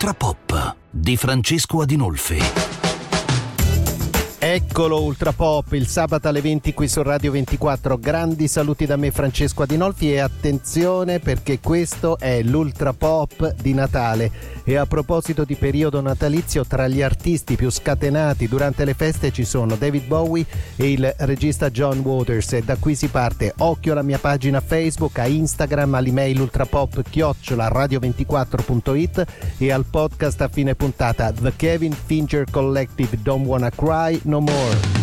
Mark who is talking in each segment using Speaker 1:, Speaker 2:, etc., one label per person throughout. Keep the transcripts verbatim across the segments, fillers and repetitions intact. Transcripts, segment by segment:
Speaker 1: Ultra Pop di Francesco Adinolfi.
Speaker 2: Eccolo Ultra Pop, il sabato alle venti qui su Radio ventiquattro. Grandi saluti da me Francesco Adinolfi e attenzione perché questo è l'Ultra Pop di Natale. E a proposito di periodo natalizio, tra gli artisti più scatenati durante le feste ci sono David Bowie e il regista John Waters, e da qui si parte. Occhio alla mia pagina Facebook, a Instagram, all'email ultrapop chiocciola radio ventiquattro punto it e al podcast a fine puntata The Kevin Fincher Collective, Don't Wanna Cry No More.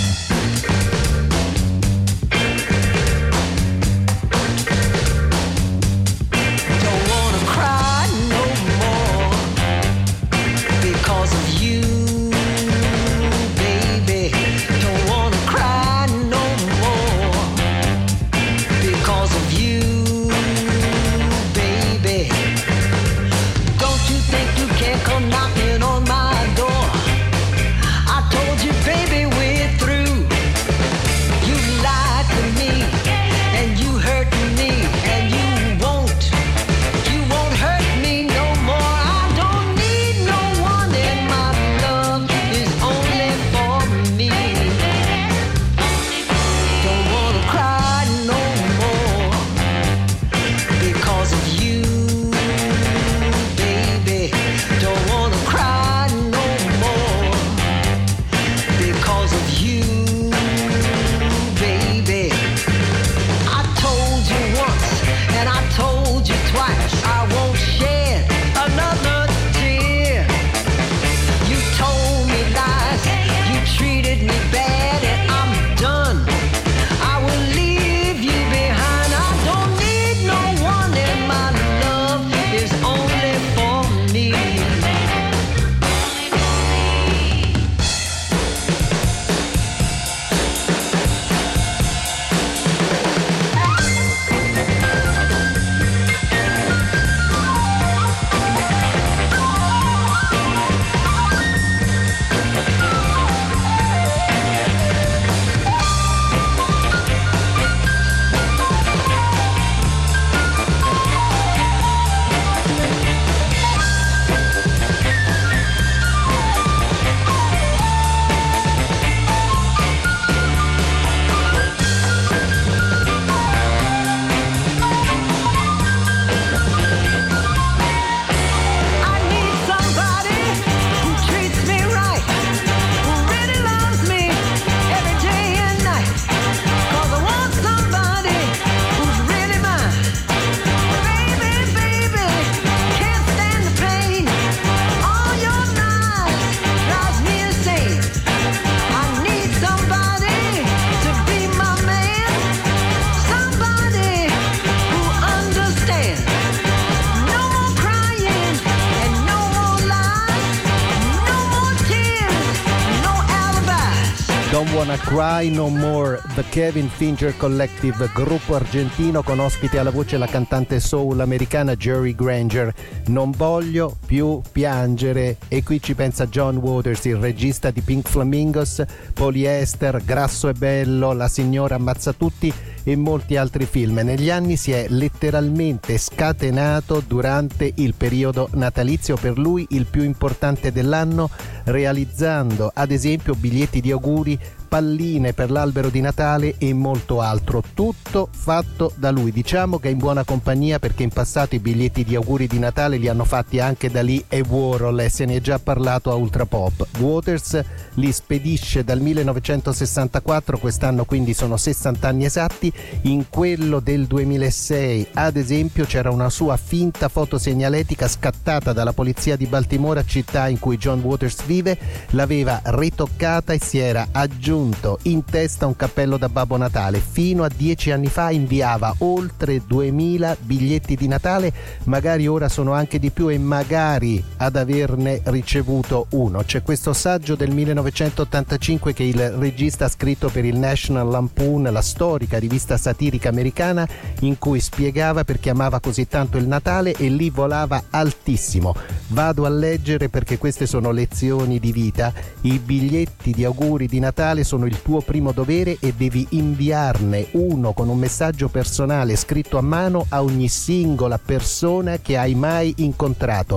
Speaker 2: Don't Wanna Cry No More, The Kevin Fincher Collective, gruppo argentino con ospite alla voce la cantante soul americana Jerry Granger. Non voglio più piangere, e qui ci pensa John Waters, il regista di Pink Flamingos, Polyester, Grasso e Bello, La signora ammazza tutti e molti altri film. Negli anni si è letteralmente scatenato durante il periodo natalizio, per lui il più importante dell'anno, realizzando ad esempio biglietti di auguri, palline per l'albero di Natale e molto altro, tutto fatto da lui. Diciamo che è in buona compagnia, perché in passato i biglietti di auguri di Natale li hanno fatti anche Dalì e Warhol, e se ne è già parlato a Ultra Pop. Waters li spedisce dal millenovecentosessantaquattro, quest'anno quindi sono sessanta anni esatti. In quello del duemilasei ad esempio c'era una sua finta fotosegnaletica scattata dalla polizia di Baltimora, città in cui John Waters vive, l'aveva ritoccata e si era aggiunto in testa un cappello da Babbo Natale. Fino a dieci anni fa inviava oltre duemila biglietti di Natale, magari ora sono anche di più, e magari ad averne ricevuto uno. C'è questo saggio del millenovecentottantacinque che il regista ha scritto per il National Lampoon, la storica rivista satirica americana, in cui spiegava perché amava così tanto il Natale e lì volava altissimo. Vado a leggere perché queste sono lezioni di vita. I biglietti di auguri di Natale sono il tuo primo dovere e devi inviarne uno con un messaggio personale scritto a mano a ogni singola persona che hai mai incontrato.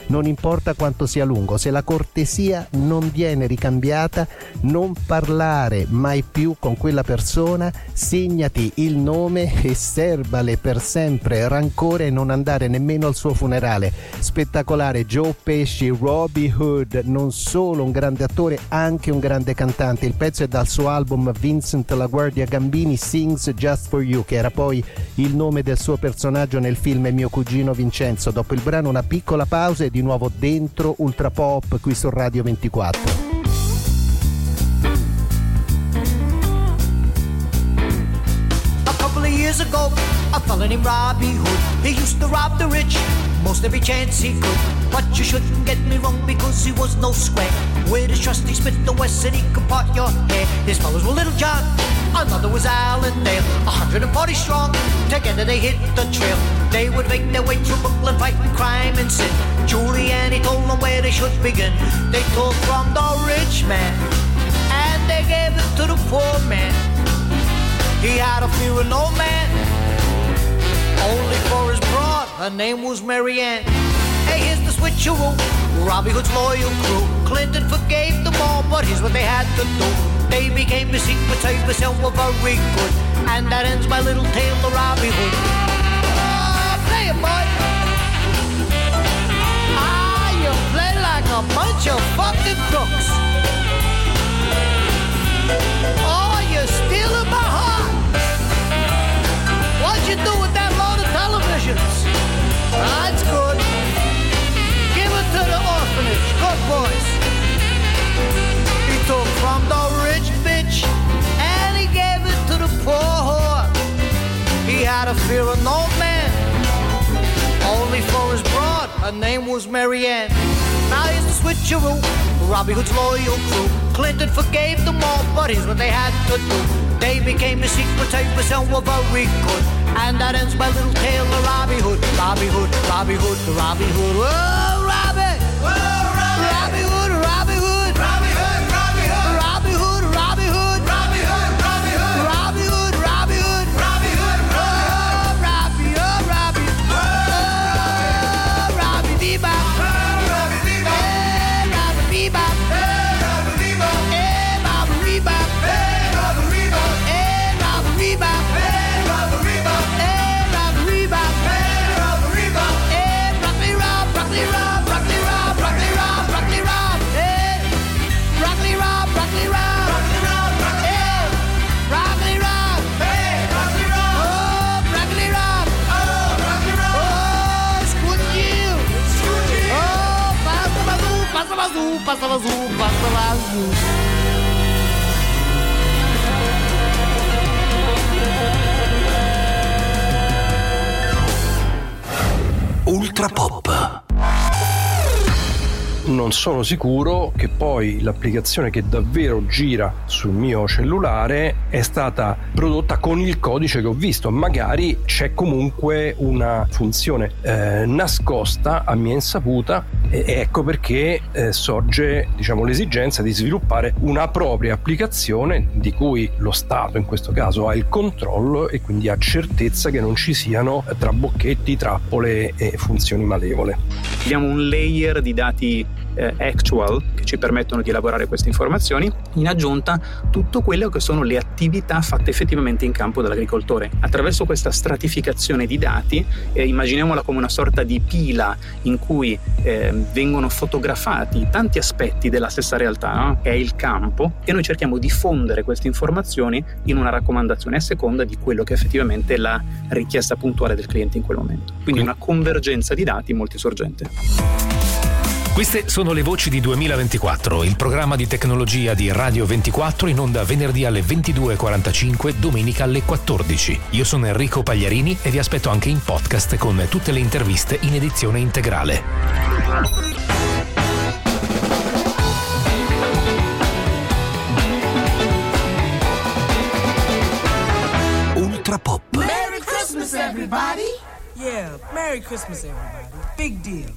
Speaker 2: non importa quanto sia lungo. Se la cortesia non viene ricambiata, non parlare mai più con quella persona, segnati il nome e serbale per sempre rancore e non andare nemmeno al suo funerale. Spettacolare Joe Pesci, Robbie Hood, non solo un grande attore, anche un grande cantante. Il pezzo è dal suo album Vincent LaGuardia Gambini Sings Just For You, che era poi il nome del suo personaggio nel film Mio cugino Vincenzo. Dopo il brano una piccola pausa e di nuovo dentro Ultra Pop qui su Radio ventiquattro.
Speaker 3: Years ago, a fella named Robbie Hood, he used to rob the rich most every chance he could. But you shouldn't get me wrong, because he was no square. With his trusty Smith and Wesson, he could part your hair. His fellows were Little John, another was Allendale. A hundred and forty strong, together they hit the trail. They would make their way through Brooklyn, fighting crime and sin. Giuliani told them where they should begin. They took from the rich man, and they gave it to the poor man. He had a fear of no man, only for his broad, her name was Mary Ann. Hey, here's the switcheroo, Robbie Hood's loyal crew. Clinton forgave them all, but here's what they had to do. They became the secret service and were very good. And that ends my little tale of Robbie Hood. Oh, play it, boy. Ah, you play like a bunch of fucking crooks. Oh, you're stealing my heart. What'd you do with that load of televisions? That's good. Give it to the orphanage. Good boys. He took from the rich bitch and he gave it to the poor whore. He had a fear of no man, only for his broad, her name was Mary Ann. Now here's the switcheroo, Robbie Hood's loyal crew. Clinton forgave them all, but here's what they had to do. They became the secret service and were very good. And that ends my little tale of Robbie Hood. Robbie Hood, Robbie Hood, Robbie Hood. Whoa, Robbie! Whoa, Robbie! Robbie Hood, Robbie Hood. Robbie Hood, Robbie Hood. Robbie Hood, Robbie Hood. Robbie Hood, Robbie Hood. Robbie Hood, Robbie Hood. Robbie Hood, oh, Robbie, oh, Robbie. Oh, Robbie Bebop. Oh, Robbie Bebop. Hey, Robbie Bebop. Hey, Robbie Bebop. Hey, Robbie Bebop. Hey, Robbie Bebop. Hey, Robbie Bebop. Azul, passa azul, passa azul.
Speaker 1: Ultra Pop.
Speaker 4: Non sono sicuro che poi l'applicazione che davvero gira sul mio cellulare è stata prodotta con il codice che ho visto. Magari c'è comunque una funzione eh, nascosta a mia insaputa, e ecco perché eh, sorge, diciamo, l'esigenza di sviluppare una propria applicazione di cui lo Stato in questo caso ha il controllo e quindi ha certezza che non ci siano trabocchetti, trappole e funzioni malevole.
Speaker 5: Abbiamo un layer di dati eh, actual che ci permettono di elaborare queste informazioni, in aggiunta tutto quello che sono le attività fatte effettivamente in campo dall'agricoltore. Attraverso questa stratificazione di dati, eh, immaginiamola come una sorta di pila in cui eh, vengono fotografati tanti aspetti della stessa realtà, no? Che è il campo, e noi cerchiamo di fondere queste informazioni in una raccomandazione a seconda di quello che effettivamente è la richiesta puntuale del cliente in quel momento. Quindi una convergenza di dati molto sorgente.
Speaker 6: Queste sono le voci di duemilaventiquattro, il programma di tecnologia di Radio ventiquattro, in onda venerdì alle ventidue e quarantacinque, domenica alle quattordici. Io sono Enrico Pagliarini e vi aspetto anche in podcast con tutte le interviste in edizione integrale.
Speaker 1: Ultra Pop.
Speaker 7: Merry Christmas, everybody! Yeah, Merry Christmas, everybody. Big deal.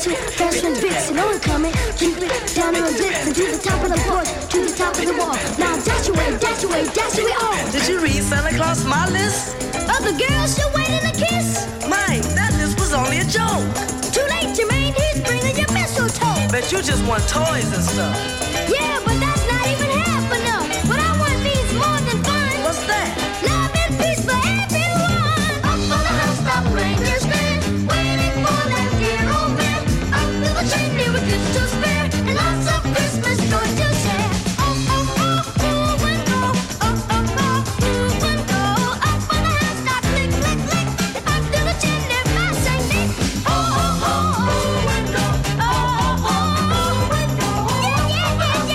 Speaker 8: dance with, dance with Vixen, no one coming. Keep it down on Vixen, to the top of the porch, to the top of the wall. Now dash away, dash away, dash away all.
Speaker 7: Did you read Santa Claus my list?
Speaker 8: Other girls still waiting to kiss.
Speaker 7: Mike, that list was only a joke.
Speaker 8: Too late, Jermaine, he's bringing your mistletoe.
Speaker 7: Bet you just want toys and stuff.
Speaker 8: Yeah, but that's not even half enough. What I want means more than fun.
Speaker 7: What's that?
Speaker 8: Love and peace for everyone. Up on the housetop, reindeer stand, waiting for that dear old man. Up to the chimney with gifts to spare, and lots of Christmas joy to share. Oh, oh, oh, ooh and go. Oh, oh, oh, ooh and go. Up on the housetop, click, click, click. Up to the chimney, my Saint Nick. Oh, oh, oh, ooh and go. Oh, oh, oh, ooh and go. Yeah, yeah, yeah,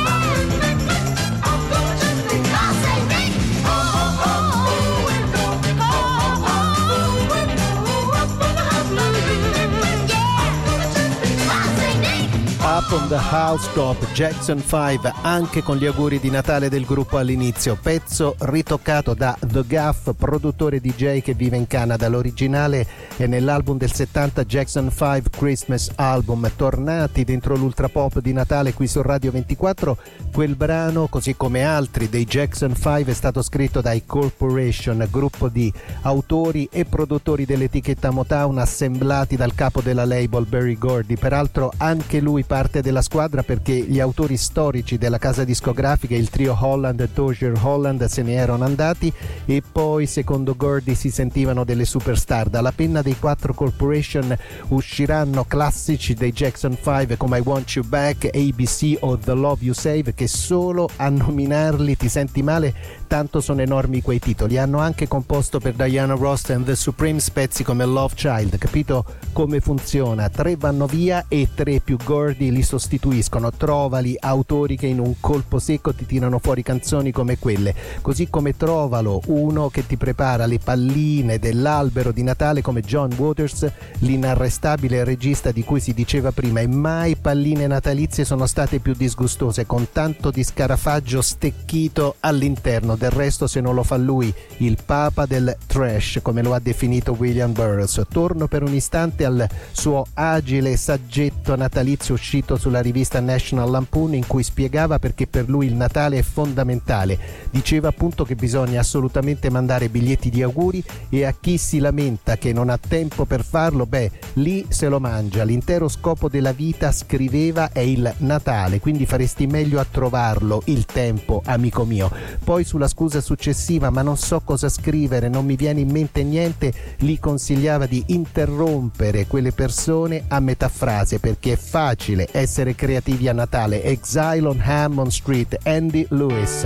Speaker 8: yeah. Up to the chimney, my Saint Nick. Oh, oh, oh, ooh and go. Oh, oh, oh, ooh and go. Up on the housetop, click, click, click. Yeah, up to the chimney, my Saint Nick.
Speaker 2: Up on the Housetop, Jackson five, anche con gli auguri di Natale del gruppo all'inizio, pezzo ritoccato da The Gaff, produttore D J che vive in Canada. L'originale è nell'album del settanta Jackson five Christmas Album. Tornati dentro l'ultra pop di Natale qui su Radio ventiquattro, quel brano, così come altri dei Jackson five, è stato scritto dai Corporation, gruppo di autori e produttori dell'etichetta Motown assemblati dal capo della label Berry Gordy. Peraltro anche lui parte della squadra, perché gli autori storici della casa discografica, il trio Holland e Dozier Holland, se ne erano andati e poi secondo Gordy si sentivano delle superstar. Dalla penna dei quattro Corporation usciranno classici dei Jackson five come I Want You Back, A B C o The Love You Save, che solo a nominarli ti senti male, tanto sono enormi quei titoli. Hanno anche composto per Diana Ross and The Supremes pezzi come Love Child. Capito come funziona? Tre vanno via e tre più Gordy li sostituiscono. Trovali autori che in un colpo secco ti tirano fuori canzoni come quelle, così come trovalo uno che ti prepara le palline dell'albero di Natale come John Waters, l'inarrestabile regista di cui si diceva prima. E mai palline natalizie sono state più disgustose, con tanto di scarafaggio stecchito all'interno. Del resto, se non lo fa lui, il papa del trash, come lo ha definito William Burroughs. Torno per un istante al suo agile saggetto natalizio uscito sulla rivista National Lampoon, in cui spiegava perché per lui il Natale è fondamentale. Diceva appunto che bisogna assolutamente mandare biglietti di auguri, e a chi si lamenta che non ha tempo per farlo, beh, lì se lo mangia. L'intero scopo della vita, scriveva, è il Natale, quindi faresti meglio a trovarlo il tempo, amico mio. Poi sulla scusa successiva, ma non so cosa scrivere, non mi viene in mente niente, gli consigliava di interrompere quelle persone a metà frase, perché è facile essere creativi a Natale. Exile on Hammond Street, Andy Lewis.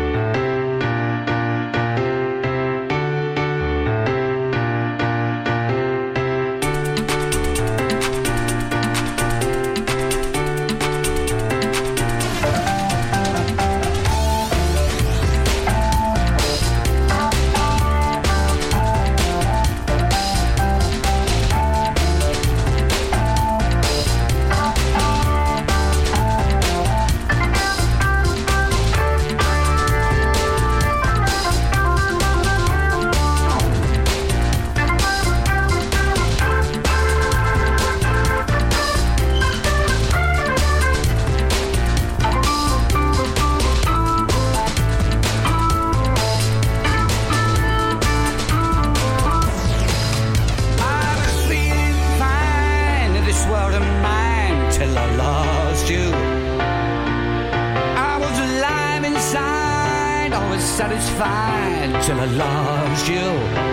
Speaker 3: satisfied till I lost you.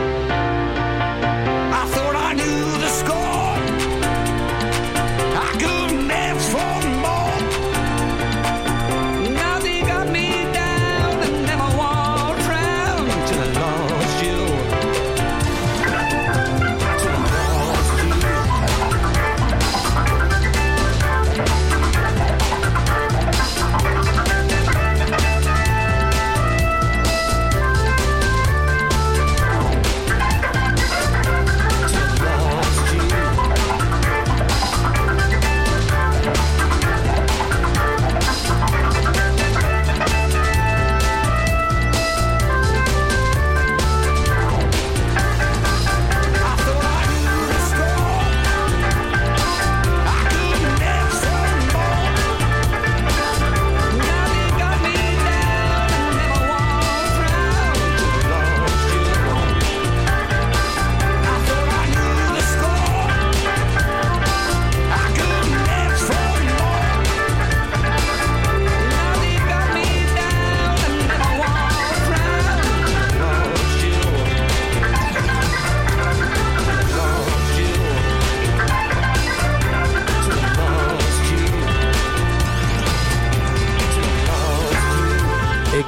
Speaker 3: I thought I knew the score. I couldn't ask for more. Now they got me down and never walked round till I lost you. Till I lost you.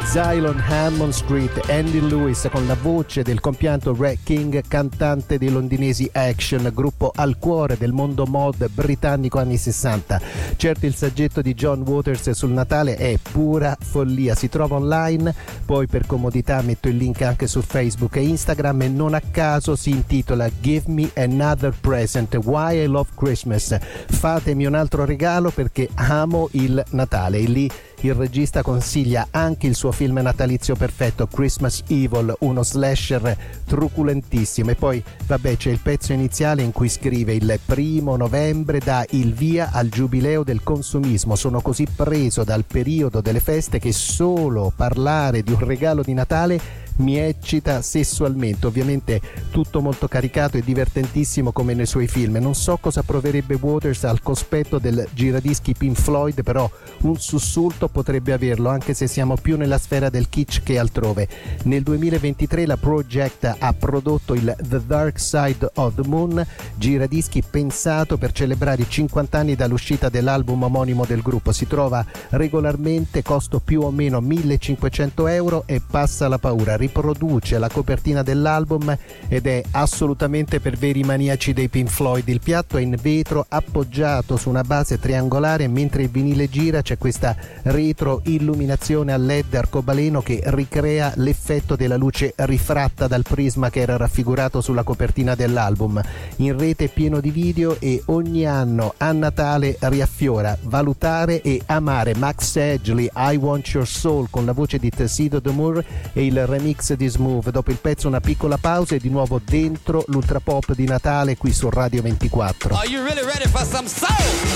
Speaker 2: Exile on Hammond Street, Andy Lewis con la voce del compianto Ray King, cantante dei londinesi Action, gruppo al cuore del mondo mod britannico anni sessanta. Certo, il saggetto di John Waters sul Natale è pura follia, si trova online, poi per comodità metto il link anche su Facebook e Instagram, e non a caso si intitola Give Me Another Present, Why I Love Christmas, fatemi un altro regalo perché amo il Natale. E lì il regista consiglia anche il suo film natalizio perfetto, Christmas Evil, uno slasher truculentissimo. E poi vabbè, c'è il pezzo iniziale in cui scrive: il primo novembre dà il via al giubileo del consumismo, sono così preso dal periodo delle feste che solo parlare di un regalo di Natale mi eccita sessualmente. Ovviamente tutto molto caricato e divertentissimo come nei suoi film. Non so cosa proverebbe Waters al cospetto del giradischi Pink Floyd, però un sussulto potrebbe averlo, anche se siamo più nella sfera del kitsch che altrove. Nel duemilaventitré la Project ha prodotto il The Dark Side of the Moon, giradischi pensato per celebrare i cinquanta anni dall'uscita dell'album omonimo del gruppo. Si trova regolarmente, costo più o meno millecinquecento euro e passa la paura. Riproduce la copertina dell'album ed è assolutamente per veri maniaci dei Pink Floyd. Il piatto è in vetro appoggiato su una base triangolare, mentre il vinile gira c'è questa retro illuminazione a led arcobaleno che ricrea l'effetto della luce rifratta dal prisma che era raffigurato sulla copertina dell'album. In rete è pieno di video e ogni anno a Natale riaffiora. Valutare e amare Max Edgley, I Want Your Soul, con la voce di Tuxedo Domour e il remix di Smooth. Dopo il pezzo una piccola pausa e di nuovo dentro l'ultra pop di Natale qui su Radio ventiquattro.
Speaker 9: Are you really ready for some soul?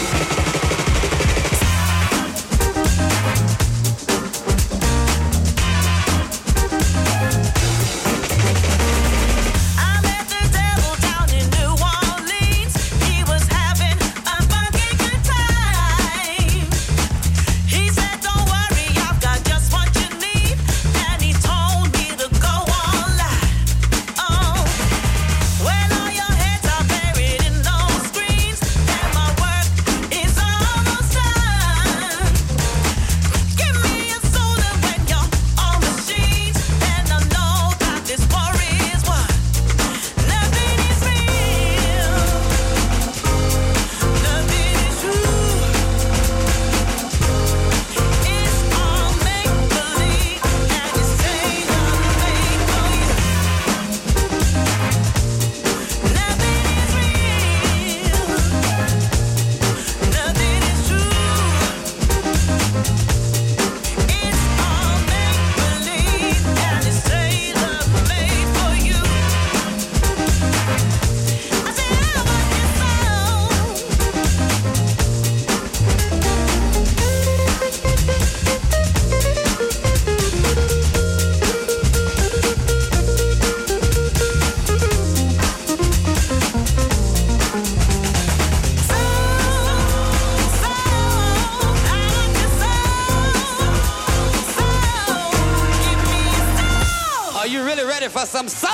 Speaker 9: For some soul.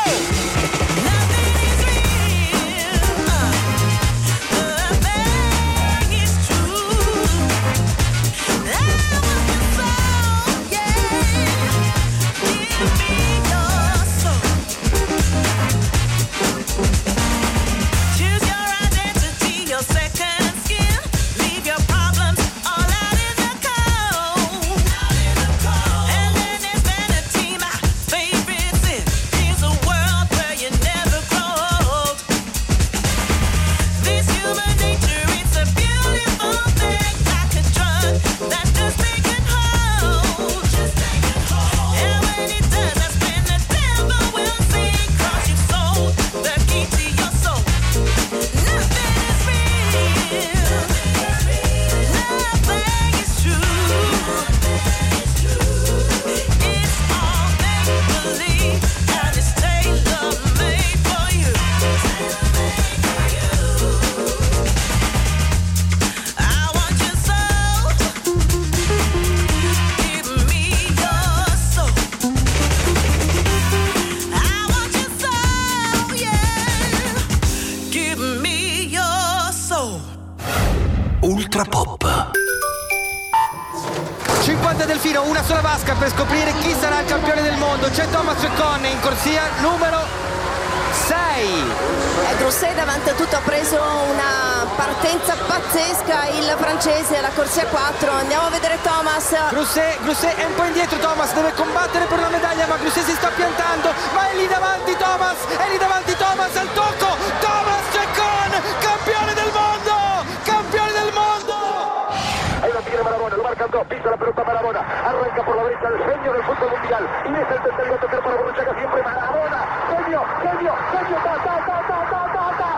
Speaker 1: Ultra Pop.
Speaker 10: Delfino, una sola vasca per scoprire chi sarà il campione del mondo. C'è Thomas Chacon in corsia numero sei.
Speaker 11: Eh, Grosset davanti a tutto ha preso una partenza pazzesca, il francese alla corsia quattro. Andiamo a vedere Thomas.
Speaker 10: Grosset, Grosset è un po' indietro, Thomas deve combattere per una medaglia, ma Grosset si sta piantando, ma è lì davanti Thomas, è lì davanti Thomas al tocco. Thomas Chacon, campione del mondo, campione del mondo.
Speaker 12: Ahí lo tiene Maradona, lo marcan dos, pisa la pelota Maradona, arranca por la derecha el genio del fútbol mundial, y es el tercero a tocar para Borruchaga, siempre Maradona, genio, genio, genio, ta, ta, ta, ta, ta, ta, ta.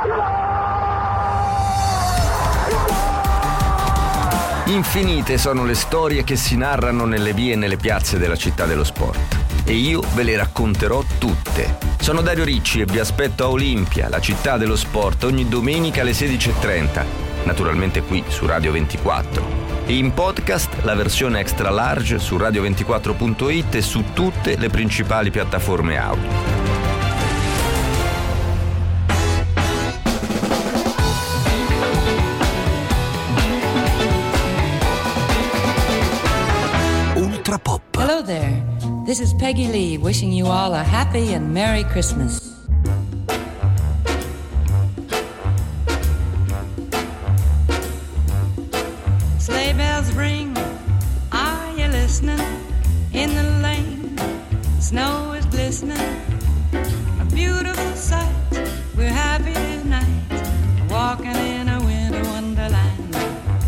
Speaker 13: Infinite sono le storie che si narrano nelle vie e nelle piazze della città dello sport. E io ve le racconterò tutte. Sono Dario Ricci e vi aspetto a Olimpia, la città dello sport, ogni domenica alle sedici e trenta. Naturalmente qui su Radio ventiquattro. E in podcast la versione extra large su radio ventiquattro punto it e su tutte le principali piattaforme audio.
Speaker 1: Ultra Pop.
Speaker 14: Hello there. This is Peggy Lee wishing you all a happy and Merry Christmas. Sleigh bells ring, are you listening? In the lane, snow is glistening. A beautiful sight, we're happy tonight, walking in a winter wonderland.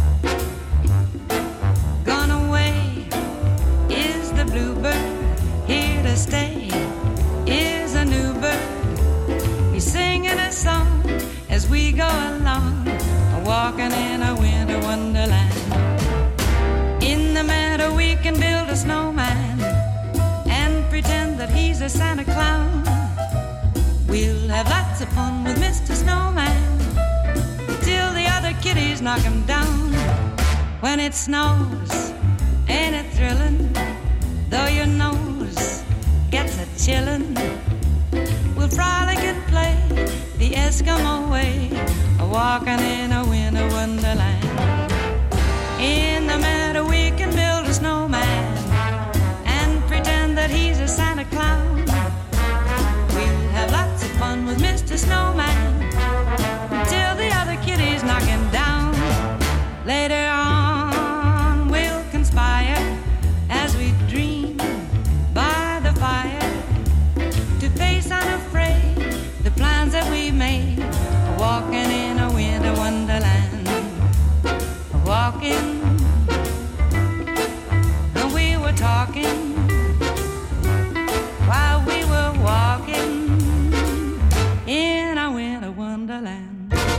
Speaker 14: Gone away is the bluebird, here to stay is a new bird. He's singing a song as we go along, walking in a winter wonderland. In the meadow we can build a snowman and pretend that he's a Santa Clown. We'll have lots of fun with Mister Snowman till the other kitties knock him down. When it snows, ain't it thrilling? Though your nose gets a chillin', we'll frolic and play the Eskimo way, walking in a winter wonderland. In the meadow we can build a snowman and pretend that he's a Santa Clown. We'll have lots of fun with Mister Snowman till the other kitties knock him down. Later on we'll conspire as we dream by the fire to face unafraid the plans that we made, walking in a winter wonderland. Walking, and we were talking while we were walking in a winter wonderland.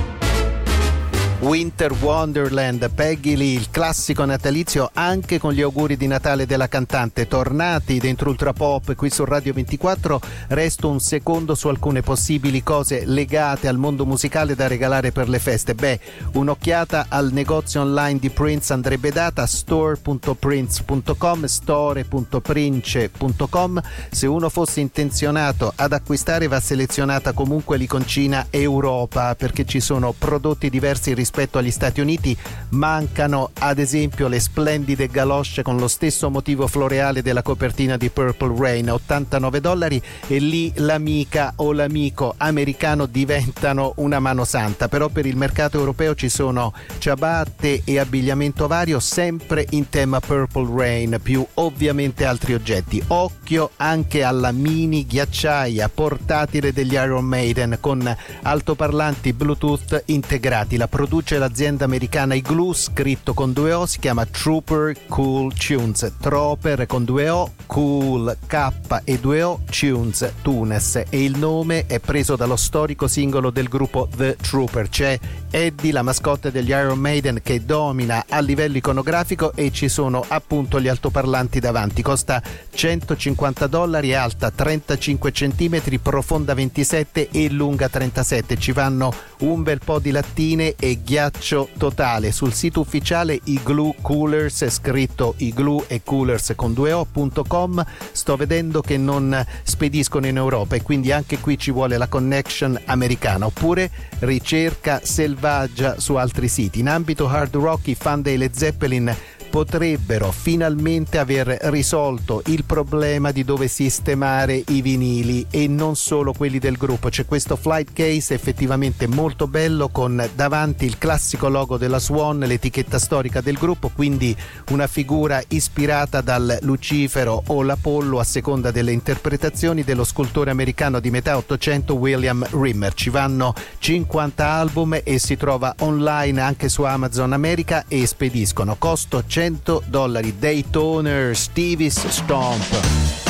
Speaker 2: Winter Wonderland, Peggy Lee, il classico natalizio anche con gli auguri di Natale della cantante. Tornati dentro Ultra Pop qui su Radio ventiquattro, resto un secondo su alcune possibili cose legate al mondo musicale da regalare per le feste. Beh, un'occhiata al negozio online di Prince andrebbe data, store punto prince punto com, store punto prince punto com. Se uno fosse intenzionato ad acquistare va selezionata comunque l'iconcina Europa, perché ci sono prodotti diversi rispetto agli Stati Uniti. Mancano ad esempio le splendide galosce con lo stesso motivo floreale della copertina di Purple Rain, ottantanove dollari, e lì l'amica o l'amico americano diventano una mano santa. Però per il mercato europeo ci sono ciabatte e abbigliamento vario sempre in tema Purple Rain, più ovviamente altri oggetti. Occhio anche alla mini ghiacciaia portatile degli Iron Maiden con altoparlanti Bluetooth integrati. La produce l'azienda americana Igloo, scritto con due O, si chiama Trooper Cool Tunes, Trooper con due O, Cool K e due O, Tunes Tunes, e il nome è preso dallo storico singolo del gruppo The Trooper. C'è Eddie, la mascotte degli Iron Maiden, che domina a livello iconografico, e ci sono appunto gli altoparlanti davanti. Costa centocinquanta dollari, è alta trentacinque centimetri, profonda ventisette e lunga trentasette. Ci vanno un bel po' di lattine e ghiaccio totale. Sul sito ufficiale Igloo Coolers, scritto Igloo e Coolers con due O punto com, sto vedendo che non spediscono in Europa e quindi anche qui ci vuole la connection americana, oppure ricerca selvaggia su altri siti. In ambito hard rock i fan dei Led Zeppelin potrebbero finalmente aver risolto il problema di dove sistemare i vinili e non solo quelli del gruppo. C'è questo flight case effettivamente molto bello con davanti il classico logo della Swan, l'etichetta storica del gruppo, quindi una figura ispirata dal Lucifero o l'Apollo a seconda delle interpretazioni dello scultore americano di metà Ottocento William Rimmer. Ci vanno cinquanta album e si trova online anche su Amazon America e spediscono. Costo cento dollari. Daytoner, Stevie's Stomp.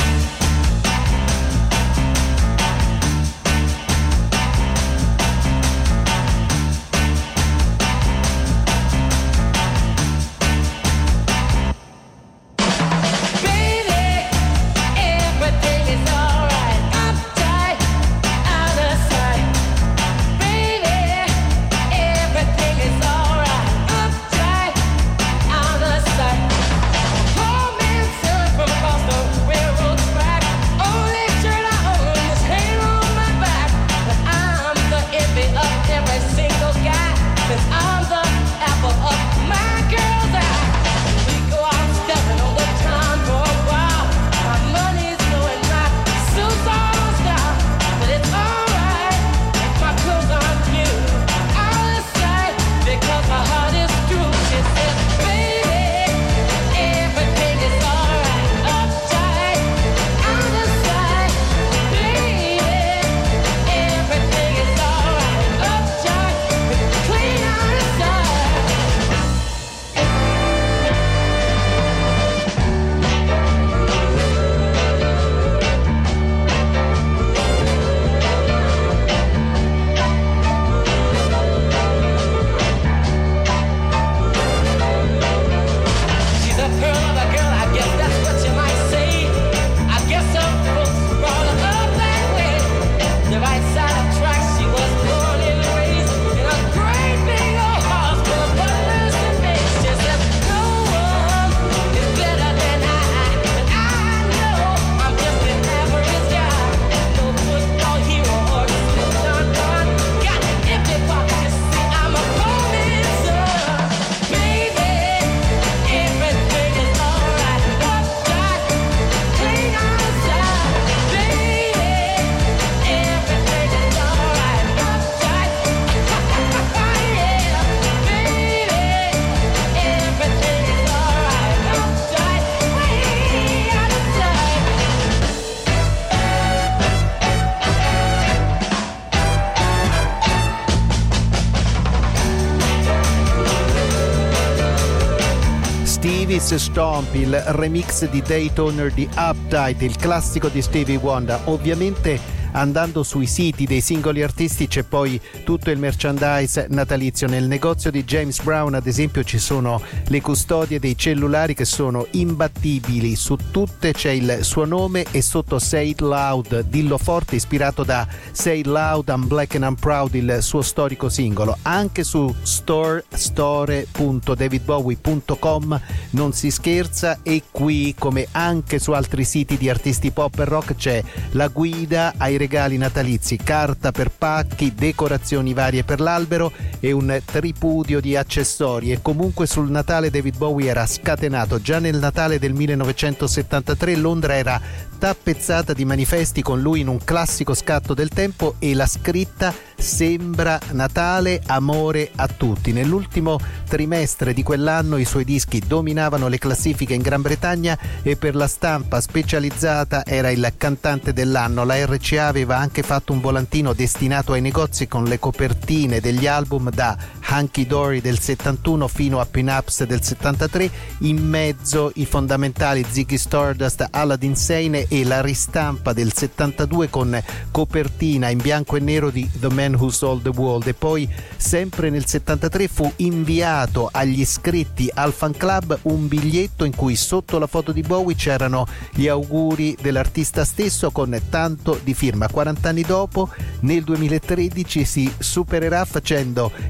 Speaker 2: Stevie's Stomp, il remix di Daytoner di Uptight, il classico di Stevie Wonder. Ovviamente andando sui siti dei singoli artisti c'è poi tutto il merchandise natalizio. Nel negozio di James Brown ad esempio ci sono le custodie dei cellulari che sono imbattibili, su tutte c'è il suo nome e sotto Say It Loud, dillo forte, ispirato da Say It Loud, I'm Black and I'm Proud, il suo storico singolo. Anche su store store punto david bowie punto com non si scherza, e qui come anche su altri siti di artisti pop e rock c'è la guida ai regali natalizi, carta per pacchi, decorazioni varie per l'albero e un tripudio di accessori. E comunque sul Natale David Bowie era scatenato. Già nel Natale del millenovecentosettantatré Londra era tappezzata di manifesti con lui in un classico scatto del tempo e la scritta "Sembra Natale, amore a tutti". Nell'ultimo trimestre di quell'anno i suoi dischi dominavano le classifiche in Gran Bretagna e per la stampa specializzata era il cantante dell'anno. La R C A aveva anche fatto un volantino destinato ai negozi con le copertine degli album da Hunky Dory del settantuno fino a Pin-Ups del settantatré, in mezzo i fondamentali Ziggy Stardust, Aladdin Sane e la ristampa del settantadue con copertina in bianco e nero di The Man Who Sold the World. E poi sempre nel settantatré fu inviato agli iscritti al fan club un biglietto in cui sotto la foto di Bowie c'erano gli auguri dell'artista stesso con tanto di firma. quaranta anni dopo, nel duemilatredici, si supererà facendo gli auguri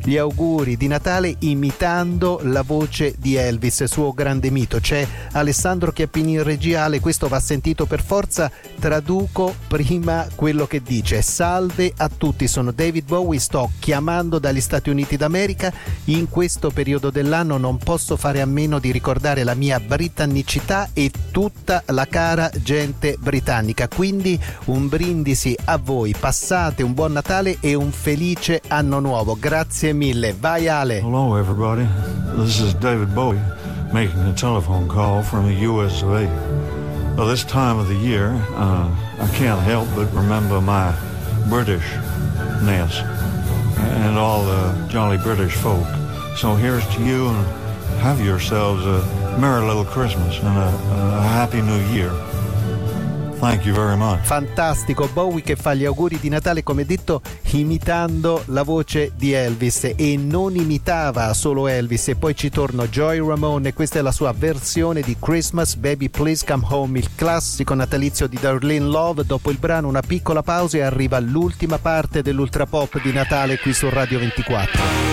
Speaker 2: auguri di Natale imitando la voce di Elvis, suo grande mito. C'è Alessandro Chiappini in regiale, questo va sentito per forza. Traduco prima quello che dice: salve a tutti, sono David Bowie, sto chiamando dagli Stati Uniti d'America. In questo periodo dell'anno non posso fare a meno di ricordare la mia britannicità e tutta la cara gente britannica, quindi un brindisi a voi, passate un buon Natale e un felice anno nuovo. Grazie mille. Vai Ale.
Speaker 15: Hello everybody, this is David Bowie making a telephone call from the U S of A. Well, this time of the year, uh, I can't help but remember my Britishness and all the jolly British folk. So here's to you, and have yourselves a merry little Christmas and a, a happy new year. Thank you very much.
Speaker 2: Fantastico, Bowie che fa gli auguri di Natale, come detto, imitando la voce di Elvis, e non imitava solo Elvis. E poi ci torno Joy Ramone, questa è la sua versione di Christmas Baby Please Come Home, il classico natalizio di Darlene Love. Dopo il brano una piccola pausa e arriva l'ultima parte dell'Ultra Pop di Natale qui su Radio ventiquattro.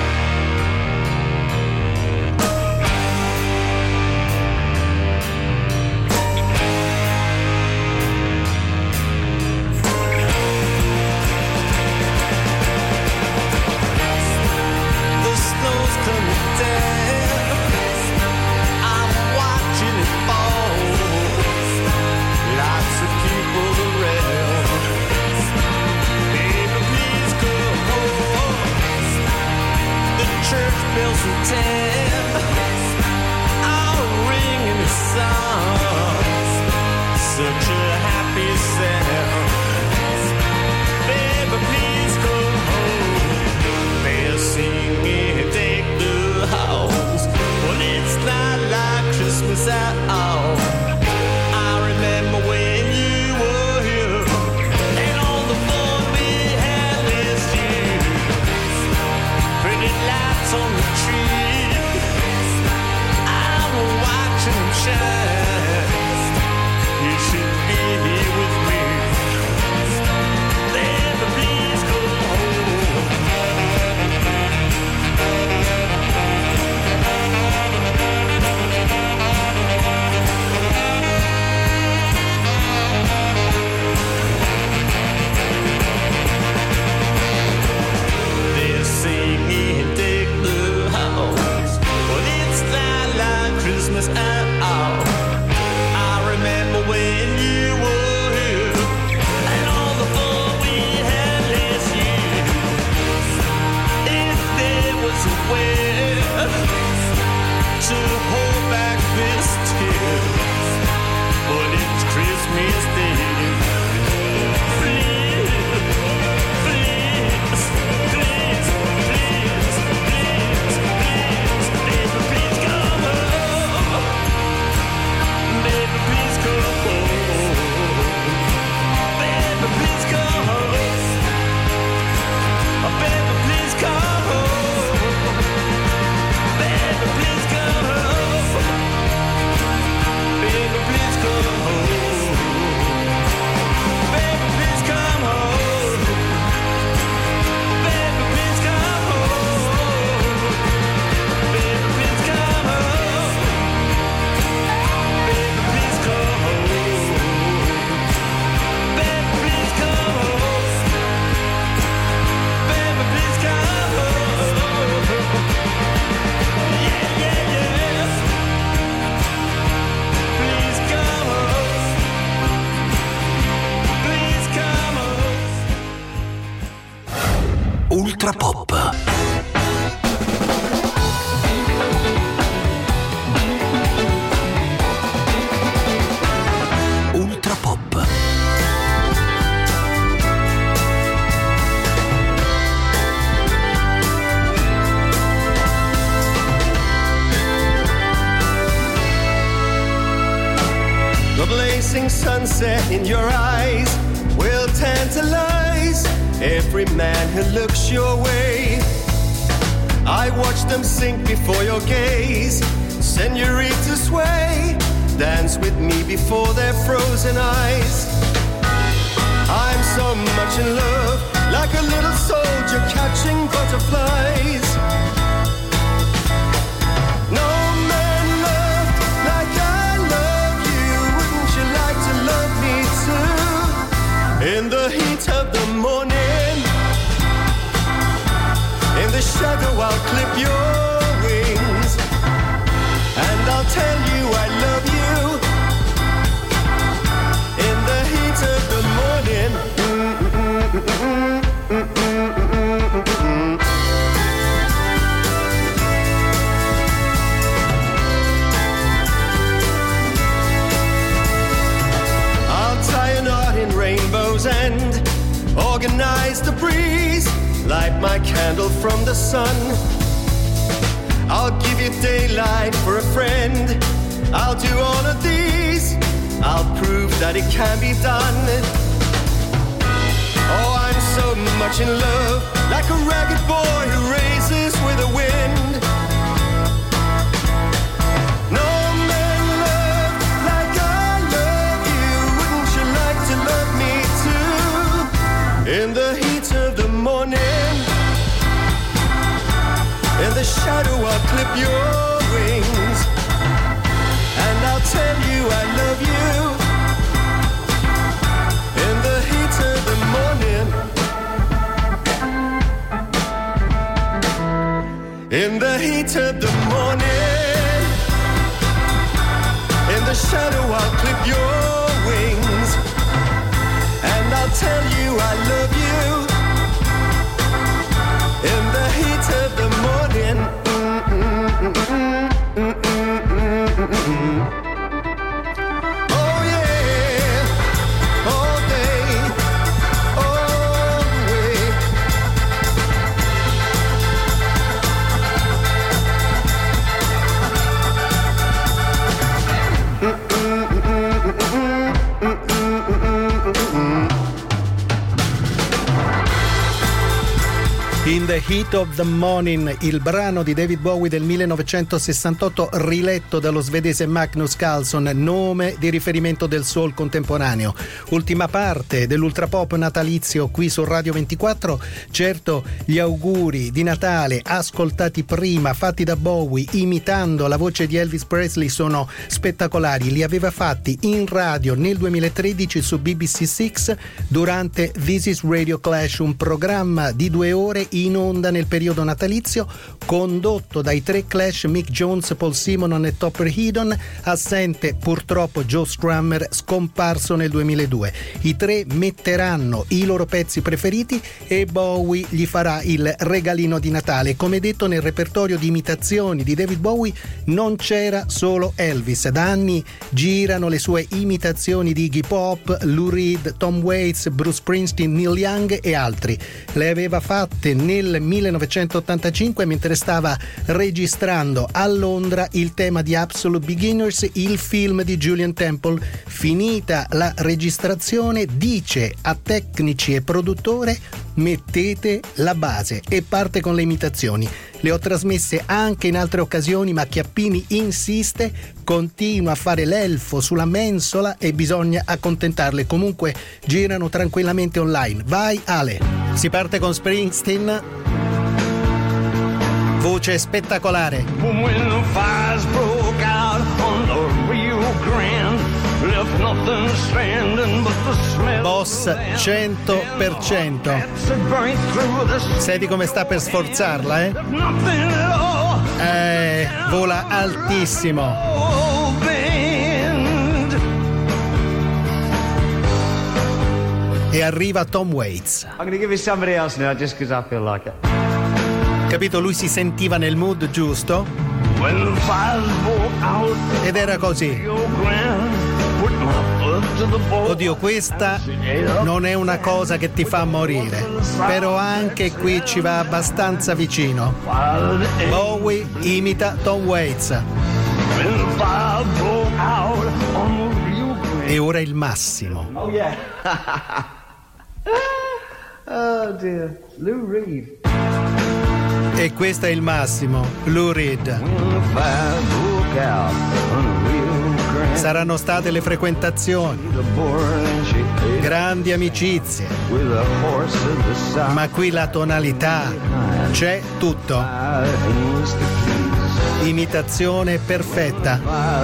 Speaker 1: Ultra Pop. Ultra Pop.
Speaker 16: The blazing sunset in your eyes will tantalize every man who looks your way. I watch them sink before your gaze. Senorita sway, dance with me before their frozen eyes. I'm so much in love, like a little soldier catching butterflies. Organize the breeze, light my candle from the sun. I'll give you daylight for a friend. I'll do all of these. I'll prove that it can be done. Oh, I'm so much in love, like a ragged boy who races with the wind. No man loved like I love you. Wouldn't you like to love me too? In the heat of the morning, in the shadow I'll clip your wings, and I'll tell you I love you. In the heat of the morning, in the heat of the morning, in the shadow I'll clip your wings, and I'll tell you I love you. In the heat of the morning. Mm-mm-mm-mm. Mm-mm-mm-mm-mm. Oh yeah, all day, all the way. Mm-mm-mm-mm-mm. Mm-mm-mm-mm-mm.
Speaker 2: In the Heat of the Morning, il brano di David Bowie del millenovecentosessantotto riletto dallo svedese Magnus Carlsson, nome di riferimento del soul contemporaneo. Ultima parte dell'ultrapop natalizio qui su Radio ventiquattro. Certo, gli auguri di Natale ascoltati prima, fatti da Bowie imitando la voce di Elvis Presley, sono spettacolari. Li aveva fatti in radio nel duemilatredici su B B C Six durante This is Radio Clash, un programma di due ore in onda nel periodo natalizio, condotto dai tre Clash, Mick Jones, Paul Simonon e Topper Headon, assente purtroppo Joe Strummer, scomparso nel duemiladue. I tre metteranno i loro pezzi preferiti e Bowie gli farà il regalino di Natale. Come detto, nel repertorio di imitazioni di David Bowie non c'era solo Elvis. Da anni girano le sue imitazioni di Iggy Pop, Lou Reed, Tom Waits, Bruce Springsteen, Neil Young e altri. Le aveva fatte nel millenovecentottantacinque mentre stava registrando a Londra il tema di Absolute Beginners, il film di Julian Temple. Finita la registrazione dice a tecnici e produttore: mettete la base, e parte con le imitazioni. Le ho trasmesse anche in altre occasioni, ma Chiappini insiste, continua a fare l'elfo sulla mensola e bisogna accontentarle. Comunque girano tranquillamente online. Vai Ale! Si parte con Springsteen, voce spettacolare.
Speaker 17: When the fires broke out on the Rio Grande, left nothing standing but the smell.
Speaker 2: Boss cento per cento. Senti come sta per sforzarla, eh? Eh, vola altissimo. E arriva Tom Waits.
Speaker 18: I'm gonna give you somebody else now just because I feel like it.
Speaker 2: Capito? Lui si sentiva nel mood giusto ed era così. Oddio, questa non è una cosa che ti fa morire, però anche qui ci va abbastanza vicino. Bowie imita Tom Waits. E ora il massimo.
Speaker 18: Oh yeah. Oh dear, Lou Reed.
Speaker 2: E questo è il massimo, Lou Reed. Saranno state le frequentazioni, grandi amicizie, ma qui la tonalità, c'è tutto. Imitazione perfetta.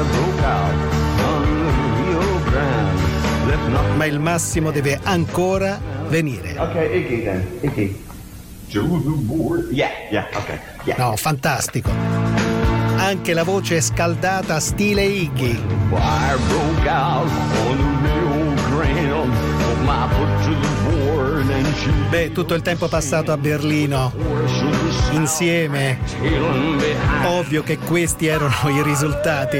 Speaker 2: Ma il massimo deve ancora venire.
Speaker 18: Ok, Iggy then. Iggy. Yeah, yeah, ok. Yeah.
Speaker 2: No, fantastico. Anche la voce scaldata stile Iggy. Beh, tutto il tempo passato a Berlino insieme, ovvio che questi erano i risultati.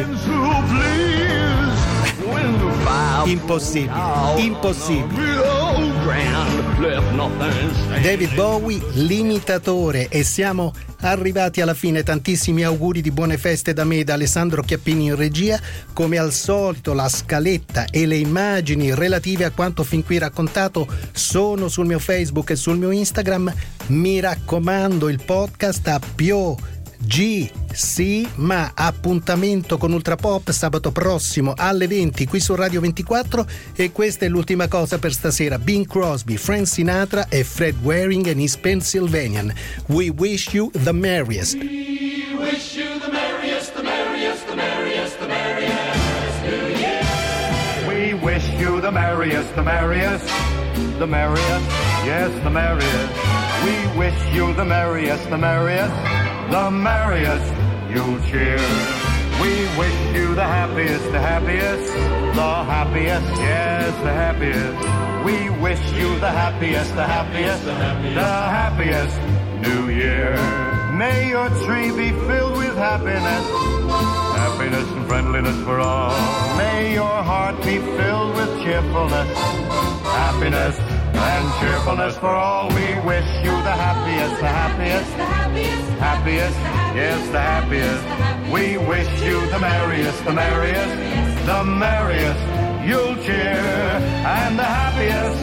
Speaker 2: Impossibile, impossibile.
Speaker 17: left nothing standing.
Speaker 19: David Bowie, l'imitatore, e siamo arrivati alla fine. Tantissimi auguri di buone feste da me e da Alessandro Chiappini in regia. Come al solito la scaletta e le immagini relative a quanto fin qui raccontato sono sul mio Facebook e sul mio Instagram. Mi raccomando, il podcast a Pio G sì, ma appuntamento con Ultrapop sabato prossimo alle venti qui su Radio ventiquattro. E questa è l'ultima cosa per stasera: Bing Crosby, Frank Sinatra e Fred Waring and his Pennsylvanian. We wish you the merriest.
Speaker 8: We wish you the merriest, the merriest, the merriest, the merriest New Year.
Speaker 18: We wish you the merriest, the merriest, the merriest, yes, the merriest. We wish you the merriest, the merriest, the merriest you'll cheer. We wish you the happiest, the happiest, the happiest, yes, the happiest. We wish you the happiest, the happiest, the happiest New Year. May your tree be filled with happiness, happiness and friendliness for all. May your heart be filled with cheerfulness, happiness and cheerfulness for all. We wish you the happiest, the happiest, happiest, yes, the happiest. We wish you the merriest, the merriest, the merriest you'll cheer, and the happiest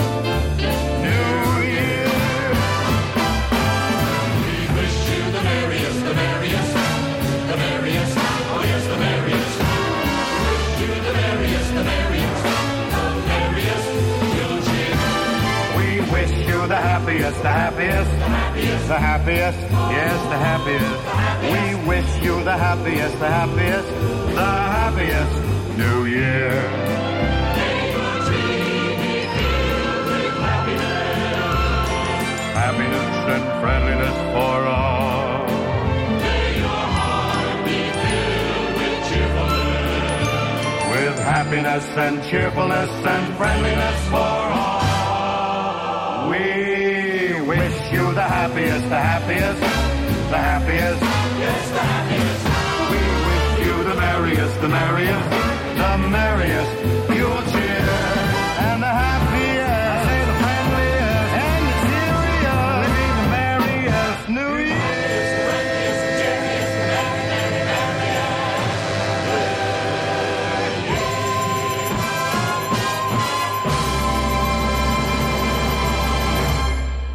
Speaker 18: New Year. We wish you the merriest, the merriest, the merriest, oh yes, the merriest. We wish you the merriest, the merriest, the merriest you'll cheer. We wish you the happiest, the happiest, the happiest, yes, the happiest. We wish you the happiest, the happiest, the happiest New Year. May your tree be filled with happiness, happiness and friendliness for all. May your heart be filled with cheerfulness, with happiness and cheerfulness and friendliness for all. We wish you the happiest, the happiest, the happiest, yes, the happiest. We wish you the merriest, the merriest,